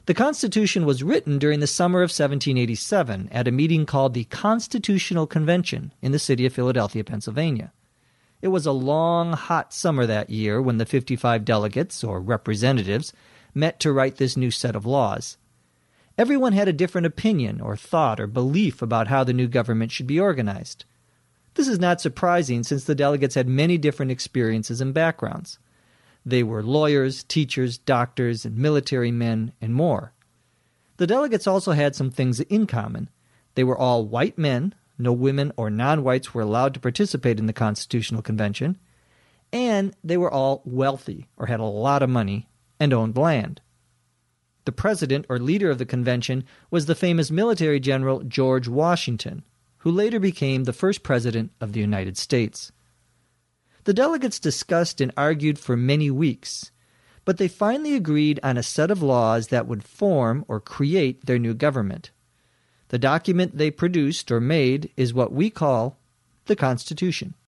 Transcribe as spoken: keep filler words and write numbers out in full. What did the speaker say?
The Constitution was written during the summer of seventeen eighty-seven at a meeting called the Constitutional Convention in the city of Philadelphia, Pennsylvania. It was a long, hot summer that year when the fifty-five delegates, or representatives, met to write this new set of laws. Everyone had a different opinion or thought or belief about how the new government should be organized. This is not surprising since the delegates had many different experiences and backgrounds. They were lawyers, teachers, doctors, and military men, and more. The delegates also had some things in common. They were all white men, no women or non-whites were allowed to participate in the Constitutional Convention, and they were all wealthy or had a lot of money and owned land. The president or leader of the convention was the famous military general George Washington, who later became the first president of the United States. The delegates discussed and argued for many weeks, but they finally agreed on a set of laws that would form or create their new government. The document they produced or made is what we call the Constitution.